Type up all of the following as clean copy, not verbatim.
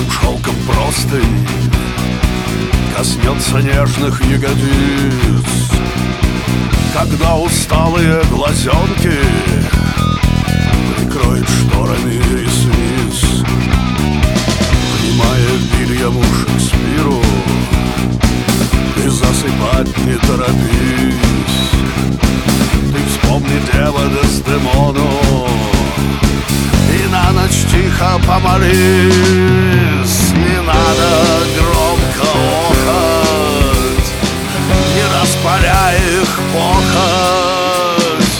Нежным шелком простынь коснется нежных ягодиц, когда усталые глазенки прикроет шторами ресниц. Внимая Вильяму Шекспиру, ты засыпать не торопись. Ты вспомни дело Дездемону и на ночь тихо помолись. Не надо громко охать, не распаляй их похоть.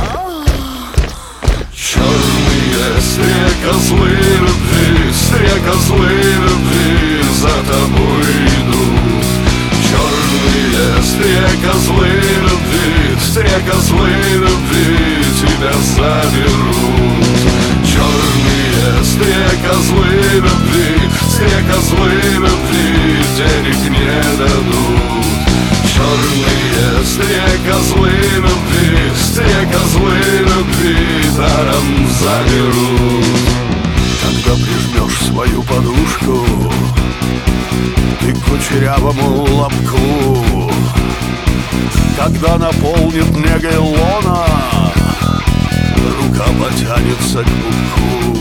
Черные стрекозлы любви, стрекозлы любви за тобой идут. Черные стрекозлы любви, стрекозлы любви тебя заберут. Черные стрекозлы любви, стрекозлы любви денег не дадут. Черные стрекозлы любви, стрекозлы любви даром заберут. Когда прижмешь свою подушку ты к кучерявому лобку, когда наполнит негой лона, рука потянется к пупку.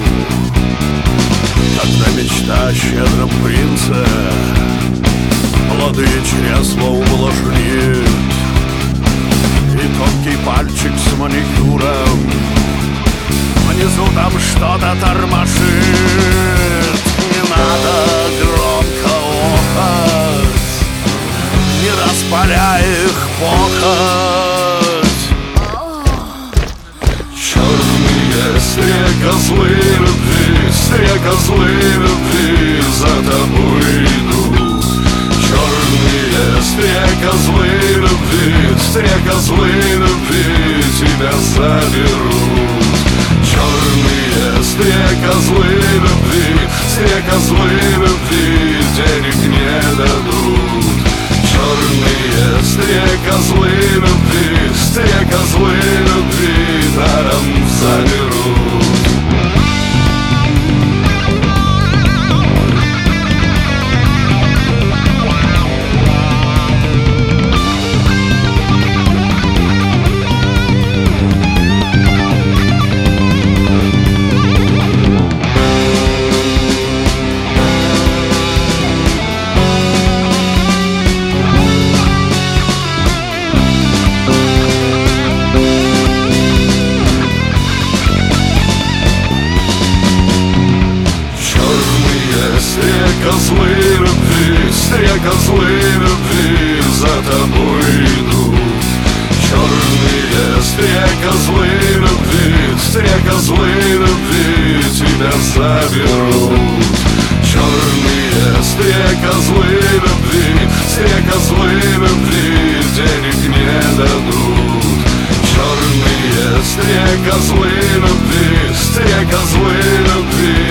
Когда мечта о щедром принце плоды чресла увлажнит, и тонкий пальчик с маникюром внизу там что-то тормошит. Не надо громко охать, не распаляй их похоть. Черные стрекозлы любви, стрекозлы любви за тобой идут. Черные стрекозлы любви, стрекозлы любви тебя заберут. Черные стрекозлы любви, стрекозлы любви денег не дадут. Черные стрекозлы любви, стрекозлы любви даром заберут. Стрекозлы любви, стрекозлы любви за тобой идут. Черные стрекозлы любви, стрекозлы любви тебя заберут. Черные стрекозлы любви, стрекозлы любви денег не дадут. Черные стрекозлы любви, стрекозлы любви